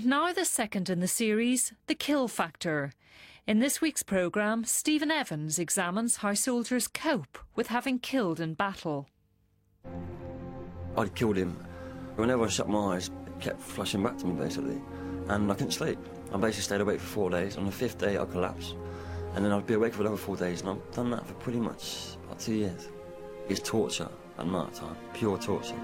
And now the second in the series, The Kill Factor. In this week's programme, Stephen Evans examines how soldiers cope with having killed in battle. I'd killed him. Whenever I shut my eyes, it kept flashing back to me, basically. And I couldn't sleep. I basically stayed awake for 4 days. On the 5th day, I'd collapse. And then I'd be awake for another 4 days, and I've done that for pretty much about 2 years. It's torture at night time, pure torture.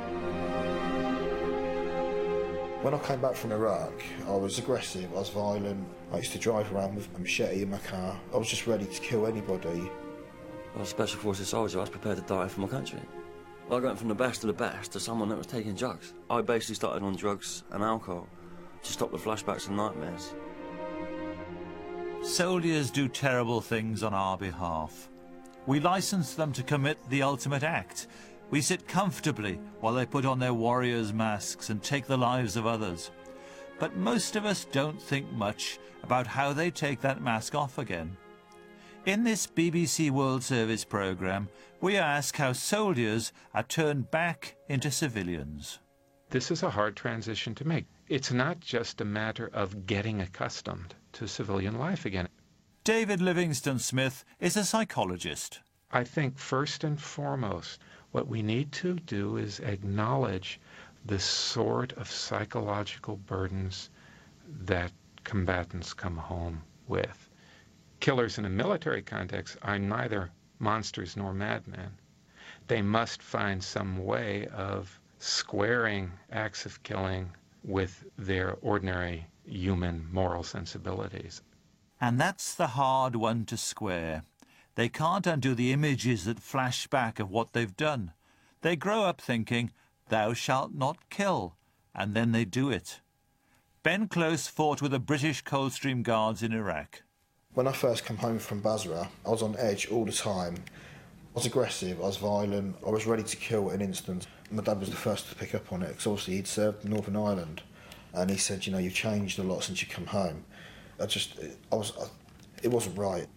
When I came back from Iraq, I was aggressive, I was violent. I used to drive around with a machete in my car. I was just ready to kill anybody. I was a Special Forces soldier. I was prepared to die for my country. I went from the best of the best to someone that was taking drugs. I basically started on drugs and alcohol to stop the flashbacks and nightmares. Soldiers do terrible things on our behalf. We license them to commit the ultimate act. We sit comfortably while they put on their warriors' masks and take the lives of others. But most of us don't think much about how they take that mask off again. In this BBC World Service programme, we ask how soldiers are turned back into civilians. This is a hard transition to make. It's not just a matter of getting accustomed to civilian life again. David Livingstone-Smith is a psychologist. I think first and foremost, what we need to do is acknowledge the sort of psychological burdens that combatants come home with. Killers in a military context are neither monsters nor madmen. They must find some way of squaring acts of killing with their ordinary human moral sensibilities. And that's the hard one to square. They can't undo the images that flash back of what they've done. They grow up thinking, "Thou shalt not kill," and then they do it. Ben Close fought with the British Coldstream Guards in Iraq. When I first came home from Basra, I was on edge all the time. I was aggressive, I was violent, I was ready to kill at an instant. My dad was the first to pick up on it, because obviously he'd served in Northern Ireland. And he said, you know, you've changed a lot since you come home. It wasn't right.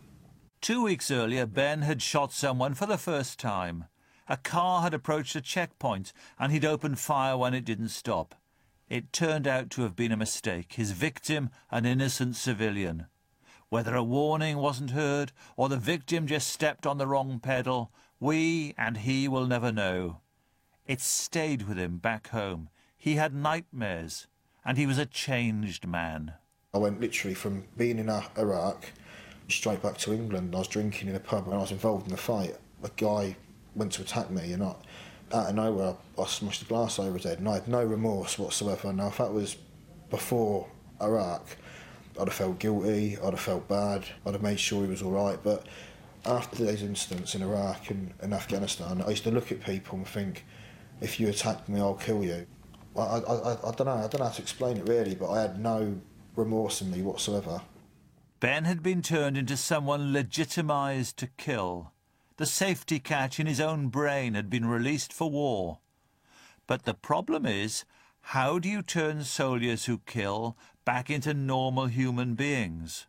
2 weeks earlier, Ben had shot someone for the first time. A car had approached a checkpoint and he'd opened fire when it didn't stop. It turned out to have been a mistake, his victim an innocent civilian. Whether a warning wasn't heard or the victim just stepped on the wrong pedal, we and he will never know. It stayed with him back home. He had nightmares and he was a changed man. I went literally from being in Iraq straight back to England. I was drinking in a pub and I was involved in a fight. A guy went to attack me and out of nowhere I smashed the glass over his head and I had no remorse whatsoever. Now if that was before Iraq, I'd have felt guilty, I'd have felt bad, I'd have made sure he was all right. But after those incidents in Iraq and Afghanistan, I used to look at people and think, if you attack me, I'll kill you. I don't know how to explain it really, but I had no remorse in me whatsoever. Ben had been turned into someone legitimised to kill. The safety catch in his own brain had been released for war. But the problem is, how do you turn soldiers who kill back into normal human beings?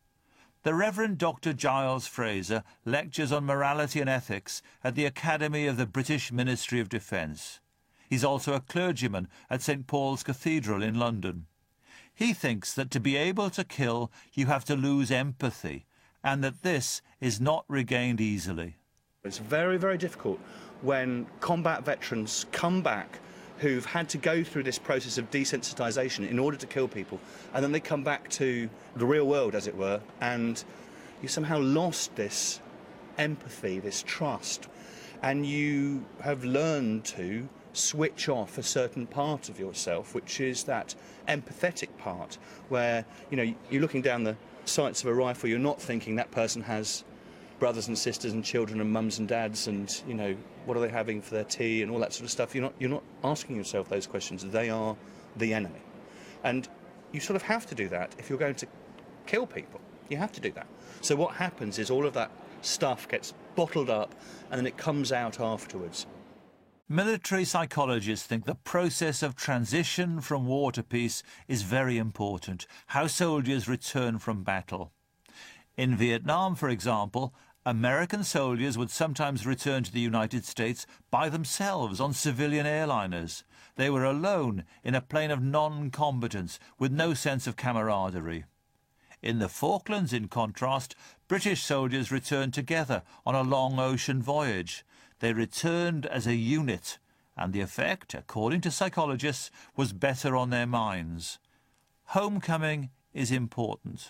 The Reverend Dr. Giles Fraser lectures on morality and ethics at the Academy of the British Ministry of Defence. He's also a clergyman at St. Paul's Cathedral in London. He thinks that to be able to kill, you have to lose empathy, and that this is not regained easily. It's very, very difficult when combat veterans come back who've had to go through this process of desensitisation in order to kill people, and then they come back to the real world, as it were, and you somehow lost this empathy, this trust, and you have learned to switch off a certain part of yourself, which is that empathetic part, where, you know, you're looking down the sights of a rifle, you're not thinking that person has brothers and sisters and children and mums and dads and, you know, what are they having for their tea and all that sort of stuff. You're not asking yourself those questions. They are the enemy. And you sort of have to do that if you're going to kill people. You have to do that. So what happens is all of that stuff gets bottled up and then it comes out afterwards. Military psychologists think the process of transition from war to peace is very important, how soldiers return from battle. In Vietnam, for example, American soldiers would sometimes return to the United States by themselves on civilian airliners. They were alone in a plane of non-combatants with no sense of camaraderie. In the Falklands, in contrast, British soldiers returned together on a long ocean voyage. They returned as a unit, and the effect, according to psychologists, was better on their minds. Homecoming is important.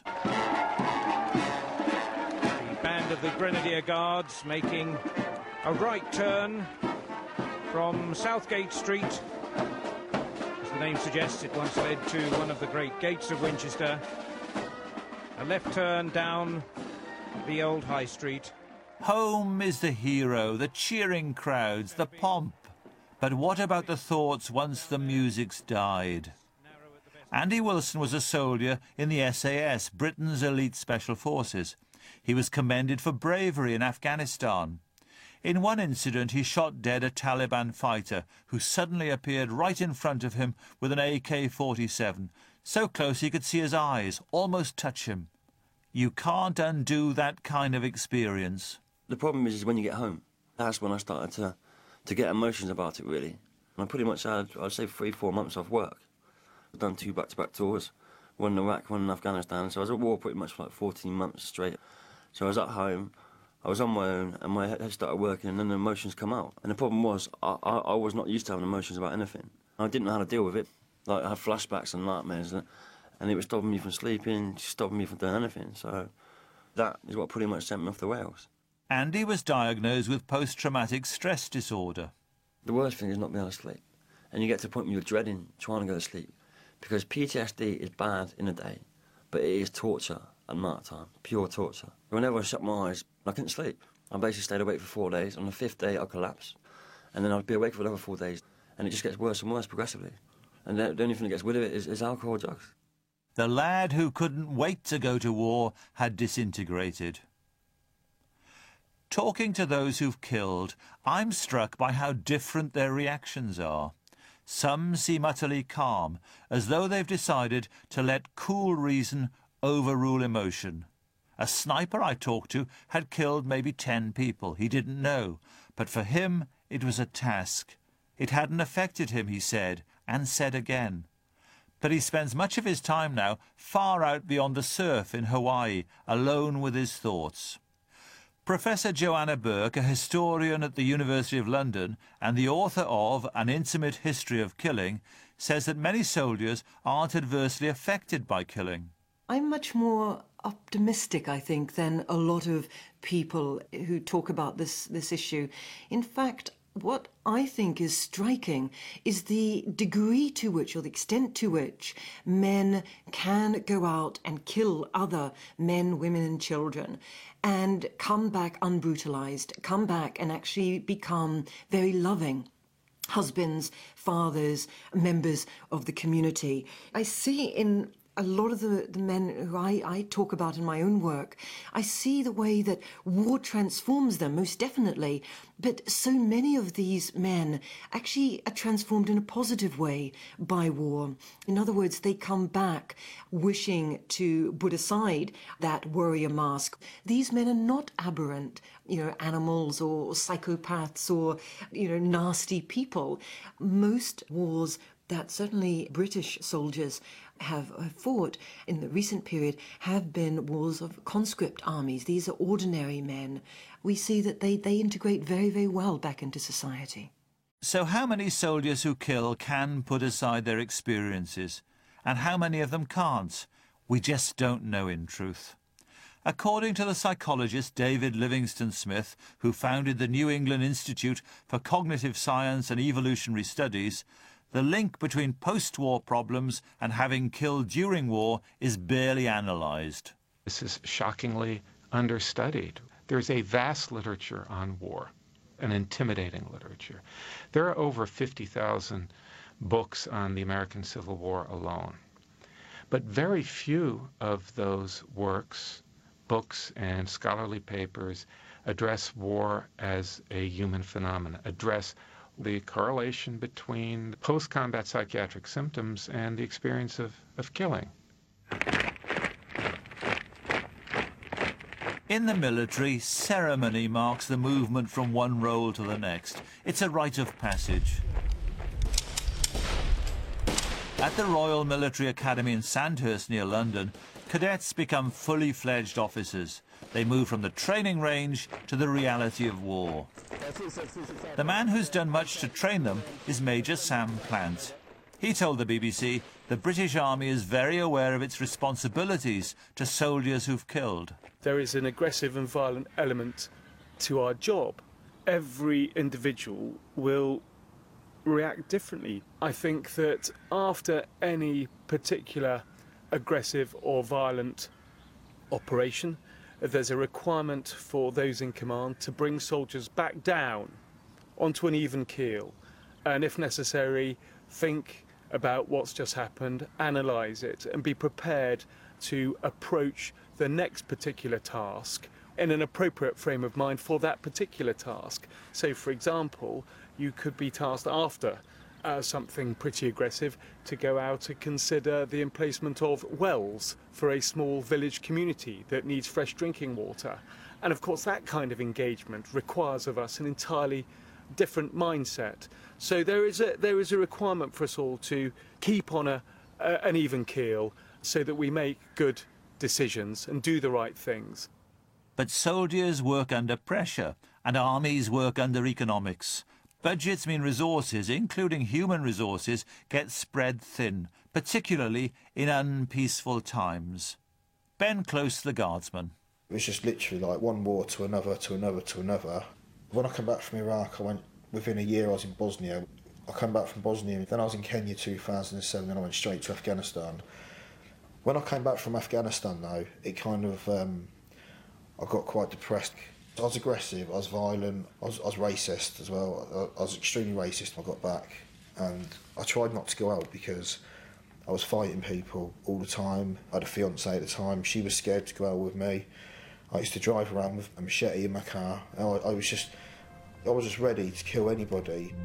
Band of the Grenadier Guards making a right turn from Southgate Street. As the name suggests, it once led to one of the great gates of Winchester. A left turn down the old High Street. Home is the hero, the cheering crowds, the pomp. But what about the thoughts once the music's died? Andy Wilson was a soldier in the SAS, Britain's elite special forces. He was commended for bravery in Afghanistan. In one incident, he shot dead a Taliban fighter who suddenly appeared right in front of him with an AK-47, so close he could see his eyes, almost touch him. You can't undo that kind of experience. The problem is when you get home. That's when I started to get emotions about it, really. And I pretty much had, I'd say, 3-4 months off work. I've done 2 back-to-back tours, one in Iraq, one in Afghanistan, so I was at war pretty much for like 14 months straight. So I was at home, I was on my own, and my head started working, and then the emotions come out. And the problem was, I was not used to having emotions about anything. I didn't know how to deal with it. Like, I had flashbacks and nightmares, and it was stopping me from sleeping, stopping me from doing anything. So that is what pretty much sent me off the rails. Andy was diagnosed with post-traumatic stress disorder. The worst thing is not being able to sleep. And you get to the point where you're dreading trying to go to sleep. Because PTSD is bad in the day, but it is torture at night time, pure torture. Whenever I shut my eyes, I couldn't sleep. I basically stayed awake for 4 days. On the 5th day, I'd collapse. And then I'd be awake for another 4 days. And it just gets worse and worse progressively. And the only thing that gets rid of it is alcohol, drugs. The lad who couldn't wait to go to war had disintegrated. Talking to those who've killed, I'm struck by how different their reactions are. Some seem utterly calm, as though they've decided to let cool reason overrule emotion. A sniper I talked to had killed maybe 10 people. He didn't know, but for him it was a task. It hadn't affected him, he said, and said again. But he spends much of his time now far out beyond the surf in Hawaii, alone with his thoughts. Professor Joanna Burke, a historian at the University of London and the author of An Intimate History of Killing, says that many soldiers aren't adversely affected by killing. I'm much more optimistic, I think, than a lot of people who talk about this issue. In fact, what I think is striking is the degree to which, or the extent to which, men can go out and kill other men, women and children and come back unbrutalized, come back and actually become very loving husbands, fathers, members of the community. I see in a lot of the men who I talk about in my own work, I see the way that war transforms them, most definitely. But so many of these men actually are transformed in a positive way by war. In other words, they come back wishing to put aside that warrior mask. These men are not aberrant, animals or psychopaths or, nasty people. Most wars that certainly British soldiers have fought in the recent period have been wars of conscript armies. These are ordinary men. We see that they integrate very, very well back into society. So how many soldiers who kill can put aside their experiences, and how many of them can't? We just don't know in truth. According to the psychologist David Livingstone Smith, who founded the New England Institute for Cognitive Science and Evolutionary Studies, the link between post-war problems and having killed during war is barely analysed. This is shockingly understudied. There's a vast literature on war, an intimidating literature. There are over 50,000 books on the American Civil War alone. But very few of those works, books and scholarly papers address war as a human phenomenon, address the correlation between post-combat psychiatric symptoms and the experience of killing. In the military, ceremony marks the movement from one role to the next. It's a rite of passage. At the Royal Military Academy in Sandhurst near London, cadets become fully fledged officers. They move from the training range to the reality of war. The man who's done much to train them is Major Sam Plant. He told the BBC the British Army is very aware of its responsibilities to soldiers who've killed. There is an aggressive and violent element to our job. Every individual will react differently. I think that after any particular aggressive or violent operation, there's a requirement for those in command to bring soldiers back down onto an even keel, and if necessary, think about what's just happened, analyse it, and be prepared to approach the next particular task in an appropriate frame of mind for that particular task. So, for example, you could be tasked after something pretty aggressive to go out and consider the emplacement of wells for a small village community that needs fresh drinking water. And of course that kind of engagement requires of us an entirely different mindset. So there is a requirement for us all to keep on an even keel so that we make good decisions and do the right things. But soldiers work under pressure and armies work under economics. Budgets mean resources, including human resources, get spread thin, particularly in unpeaceful times. Ben Close, the Guardsman. It was just literally like one war to another, to another, to another. When I came back from Iraq, within a year I was in Bosnia. I came back from Bosnia, then I was in Kenya 2007, then I went straight to Afghanistan. When I came back from Afghanistan though, it kind of, I got quite depressed. I was aggressive, I was violent, I was racist as well. I was extremely racist when I got back, and I tried not to go out because I was fighting people all the time. I had a fiancée at the time, she was scared to go out with me. I used to drive around with a machete in my car. I was just ready to kill anybody.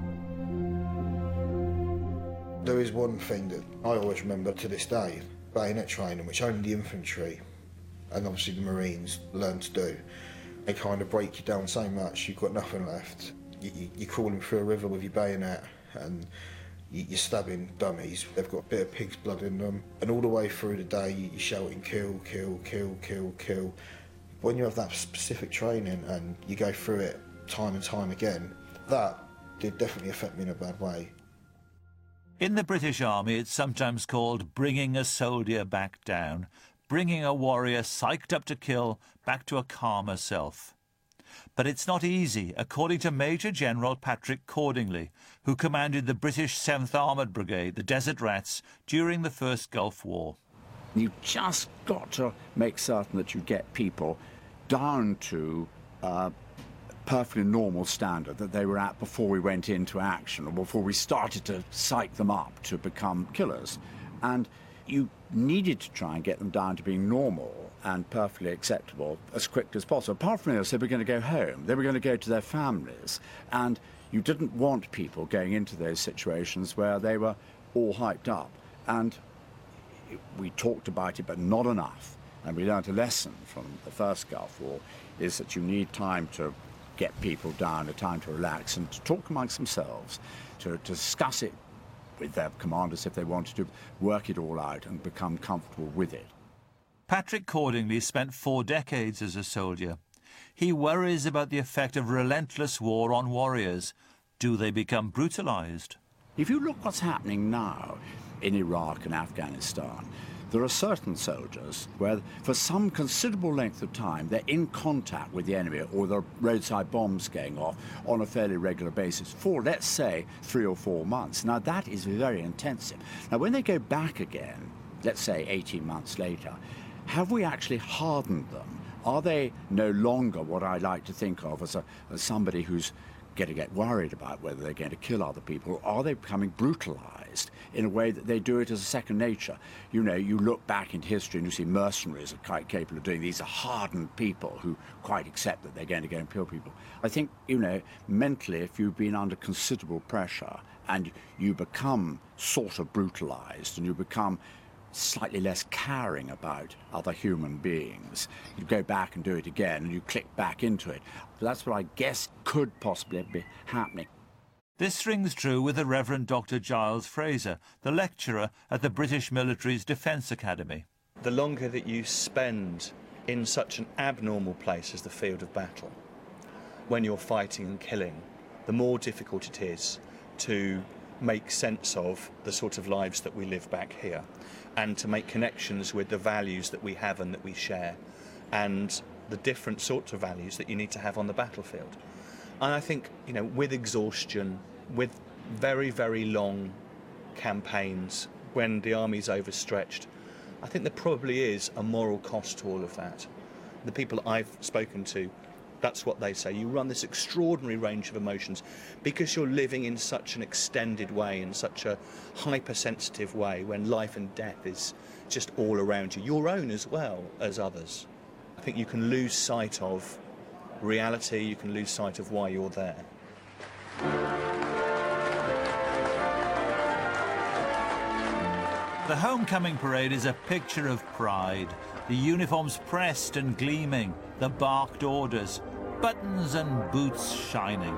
There is one thing that I always remember to this day, bayonet training, which only the infantry and obviously the Marines learn to do. They kind of break you down so much, you've got nothing left. You're crawling through a river with your bayonet and you're stabbing dummies. They've got a bit of pig's blood in them. And all the way through the day, you're shouting, kill, kill, kill, kill, kill. When you have that specific training and you go through it time and time again, that did definitely affect me in a bad way. In the British Army, it's sometimes called bringing a soldier back down, bringing a warrior psyched up to kill back to a calmer self. But it's not easy, according to Major General Patrick Cordingley, who commanded the British 7th Armoured Brigade, the Desert Rats, during the First Gulf War. You've just got to make certain that you get people down to a perfectly normal standard that they were at before we went into action or before we started to psych them up to become killers. And you needed to try and get them down to being normal and perfectly acceptable as quickly as possible. Apart from this, they were going to go home. They were going to go to their families. And you didn't want people going into those situations where they were all hyped up. And we talked about it, but not enough. And we learned a lesson from the first Gulf War, is that you need time to get people down, a time to relax and to talk amongst themselves, to discuss it with their commanders if they wanted to, work it all out and become comfortable with it. Patrick Cordingley spent 4 decades as a soldier. He worries about the effect of relentless war on warriors. Do they become brutalised? If you look what's happening now in Iraq and Afghanistan, there are certain soldiers where for some considerable length of time they're in contact with the enemy, or there are roadside bombs going off on a fairly regular basis for, let's say, 3 or 4 months. Now that is very intensive. Now when they go back again, let's say 18 months later, have we actually hardened them? Are they no longer what I like to think of as somebody who's going to get worried about whether they're going to kill other people? Are they becoming brutalized in a way that they do it as a second nature? You know, you look back into history and you see mercenaries are quite capable of doing. These are hardened people who quite accept that they're going to go and kill people. I think, you know, mentally, if you've been under considerable pressure and you become sort of brutalized and you become slightly less caring about other human beings. You go back and do it again, and you click back into it. But that's what I guess could possibly be happening. This rings true with the Reverend Dr. Giles Fraser, the lecturer at the British Military's Defence Academy. The longer that you spend in such an abnormal place as the field of battle, when you're fighting and killing, the more difficult it is to make sense of the sort of lives that we live back here, and to make connections with the values that we have and that we share, and the different sorts of values that you need to have on the battlefield. And I think, you know, with exhaustion, with very, very long campaigns, when the army's overstretched, I think there probably is a moral cost to all of that. The people I've spoken to, that's what they say. You run this extraordinary range of emotions because you're living in such an extended way, in such a hypersensitive way, when life and death is just all around you, your own as well as others. I think you can lose sight of reality, you can lose sight of why you're there. The homecoming parade is a picture of pride. The uniforms pressed and gleaming, the barked orders, buttons and boots shining.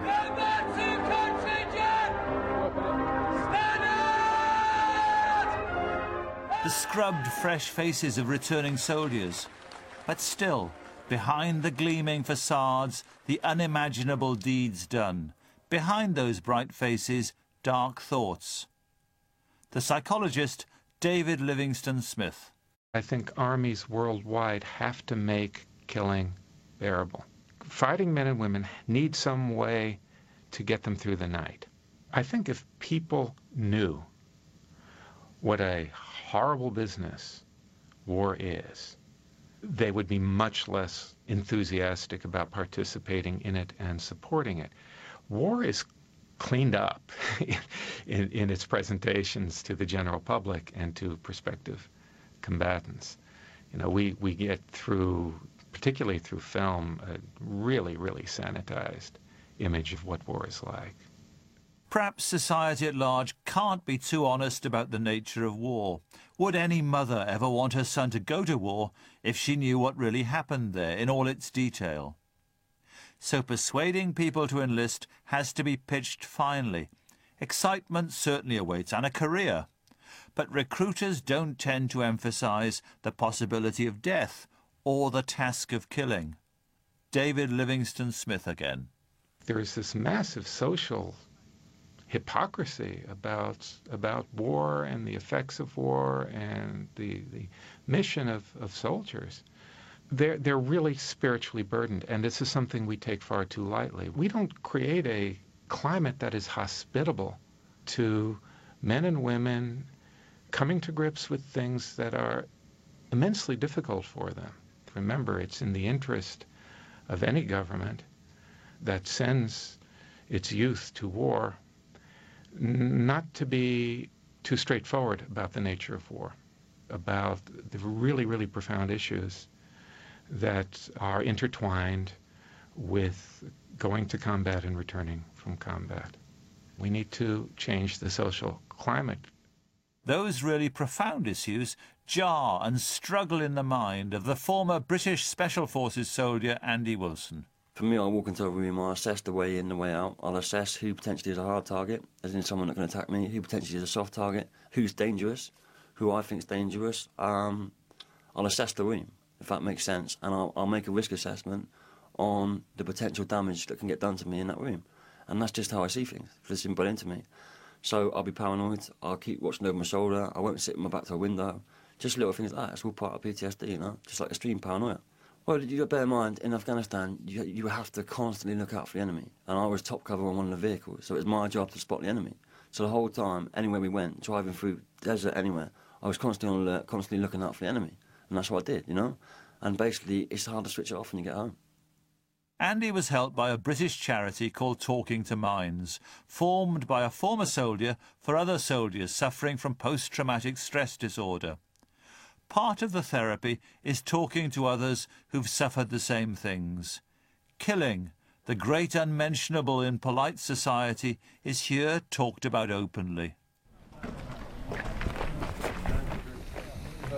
The scrubbed, fresh faces of returning soldiers. But still, behind the gleaming facades, the unimaginable deeds done. Behind those bright faces, dark thoughts. The psychologist David Livingstone Smith. I think armies worldwide have to make killing bearable. Fighting men and women need some way to get them through the night. I think if people knew what a horrible business war is, they would be much less enthusiastic about participating in it and supporting it. War is cleaned up in its presentations to the general public and to prospective combatants. You know, we get through, particularly through film, a really, really sanitized image of what war is like. Perhaps society at large can't be too honest about the nature of war. Would any mother ever want her son to go to war if she knew what really happened there in all its detail? So persuading people to enlist has to be pitched finely. Excitement certainly awaits, and a career. But recruiters don't tend to emphasise the possibility of death or the task of killing. David Livingstone Smith again. There is this massive social hypocrisy about war and the effects of war and the mission of soldiers. They're really spiritually burdened, and this is something we take far too lightly. We don't create a climate that is hospitable to men and women coming to grips with things that are immensely difficult for them. Remember, it's in the interest of any government that sends its youth to war not to be too straightforward about the nature of war, about the really, really profound issues that are intertwined with going to combat and returning from combat. We need to change the social climate. Those really profound issues jar and struggle in the mind of the former British Special Forces soldier Andy Wilson. For me, I walk into a room, I assess the way in, the way out. I'll assess who potentially is a hard target, as in someone that can attack me, who potentially is a soft target, who's dangerous, who I think is dangerous. I'll assess the room, if that makes sense, and I'll make a risk assessment on the potential damage that can get done to me in that room. And that's just how I see things, because it's inbred into me. So I'll be paranoid, I'll keep watching over my shoulder, I won't sit with my back to a window. Just little things like that, it's all part of PTSD, you know, just like extreme paranoia. Well, you've got to bear in mind, in Afghanistan, you have to constantly look out for the enemy. And I was top cover on one of the vehicles, so it was my job to spot the enemy. So the whole time, anywhere we went, driving through desert, anywhere, I was constantly on alert, constantly looking out for the enemy. And that's what I did, you know? And basically, it's hard to switch it off when you get home. Andy was helped by a British charity called Talking to Minds, formed by a former soldier for other soldiers suffering from post-traumatic stress disorder. Part of the therapy is talking to others who've suffered the same things. Killing, the great unmentionable in polite society, is here talked about openly.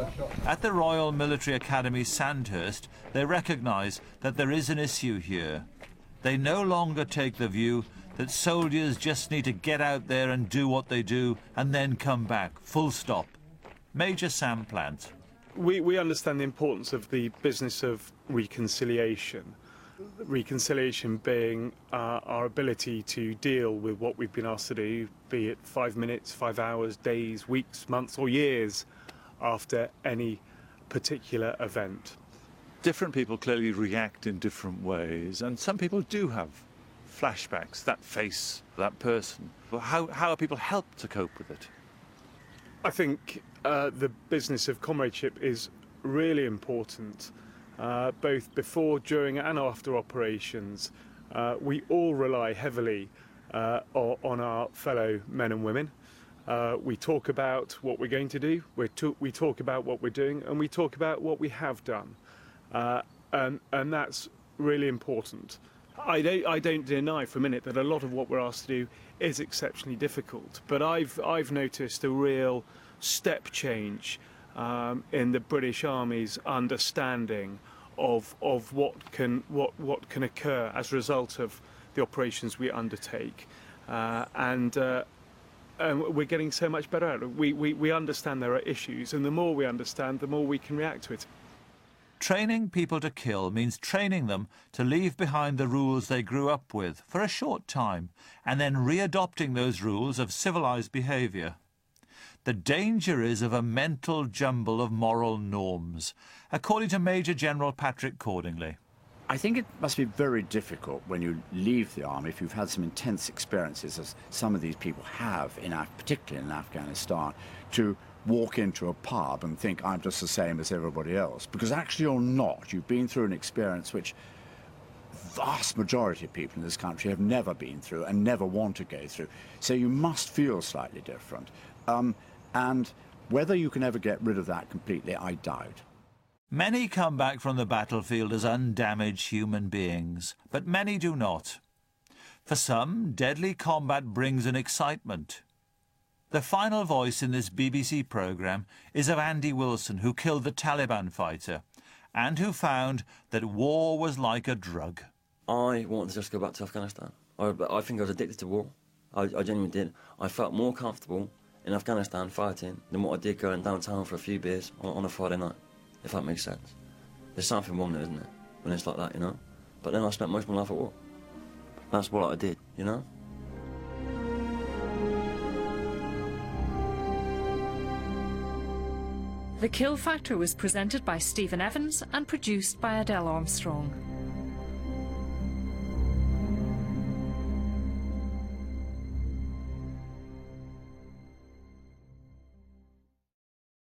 At the Royal Military Academy Sandhurst, they recognise that there is an issue here. They no longer take the view that soldiers just need to get out there and do what they do and then come back, full stop. Major Sam Plant. We understand the importance of the business of reconciliation. Reconciliation being our ability to deal with what we've been asked to do, be it 5 minutes, 5 hours, days, weeks, months or years after any particular event. Different people clearly react in different ways, and some people do have flashbacks, that face, that person. How are people helped to cope with it? I think the business of comradeship is really important, both before, during and after operations. We all rely heavily on our fellow men and women. We talk about what we're going to do, we talk about what we're doing, and we talk about what we have done. And that's really important. I don't deny for a minute that a lot of what we're asked to do is exceptionally difficult, but I've noticed a real step change in the British Army's understanding of what can occur as a result of the operations we undertake, and we're getting so much better at it. We understand there are issues, and the more we understand, the more we can react to it. Training people to kill means training them to leave behind the rules they grew up with for a short time and then readopting those rules of civilised behaviour. The danger is of a mental jumble of moral norms, according to Major General Patrick Cordingley. I think it must be very difficult when you leave the army, if you've had some intense experiences, as some of these people have, particularly in Afghanistan, to walk into a pub and think, I'm just the same as everybody else. Because actually you're not. You've been through an experience which vast majority of people in this country have never been through and never want to go through. So you must feel slightly different. And whether you can ever get rid of that completely, I doubt. Many come back from the battlefield as undamaged human beings, but many do not. For some, deadly combat brings an excitement. The final voice in this BBC programme is of Andy Wilson, who killed the Taliban fighter and who found that war was like a drug. I wanted to just go back to Afghanistan. I think I was addicted to war. I genuinely did. I felt more comfortable in Afghanistan fighting than what I did going downtown for a few beers on a Friday night, if that makes sense. There's something wrong there, isn't it, when it's like that, you know? But then I spent most of my life at war. That's what I did, you know? The Kill Factor was presented by Stephen Evans and produced by Adele Armstrong.